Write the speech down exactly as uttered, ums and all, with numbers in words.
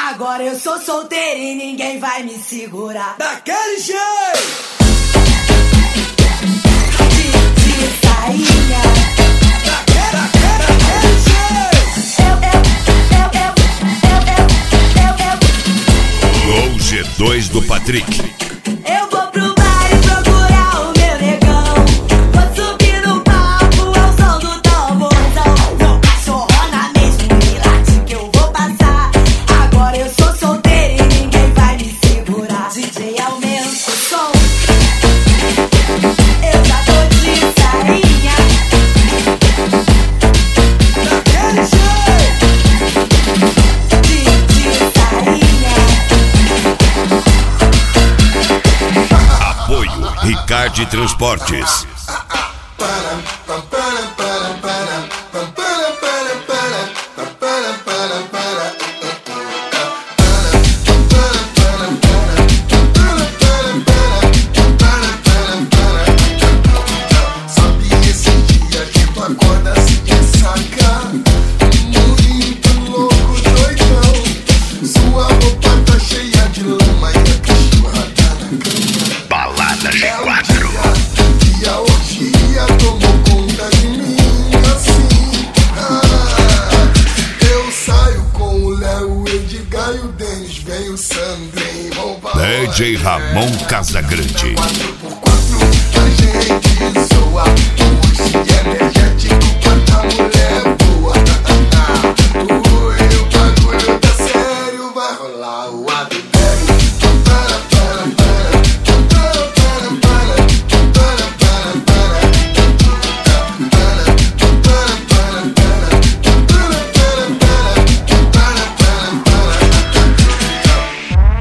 Agora eu sou solteira e ninguém vai me segurar. Daquele jeito! De, de sainha. Daquele, daquele, daquele jeito! Eu, eu, eu, eu, eu, eu, eu, eu. Gol G dois do Patrick. Eu vou pro bar e procurar o meu negão. Vou subir no palco ao som do tamborzão. Vou cachorrona mesmo, me late que eu vou passar. Agora eu sou solteira e ninguém vai me segurar. D J, aumenta o som. Eu já tô de sainha. Daquele jeito! De, de sainha. Apoio Ricardo Transportes. Sabe esse dia que tu acorda assim ressaca, muito louco, doidão. Sua roupa tá cheia de lama e a cachorra tá na cama. Balada G É o quatro. dia que a orgia tomou conta de mim assim. Ah, eu saio com o Léo, o Edgar e o Denis. Vem o Sandrém, rouba D J Ramon Casagrande. quatro por quatro, a gente zoa. Hoje é energético, quanta mulher boa. Ui, o bagulho tá sério, vai rolar o adultério. Para, para, para, para, para, para, para, para, para, para, para, para, para, para, para.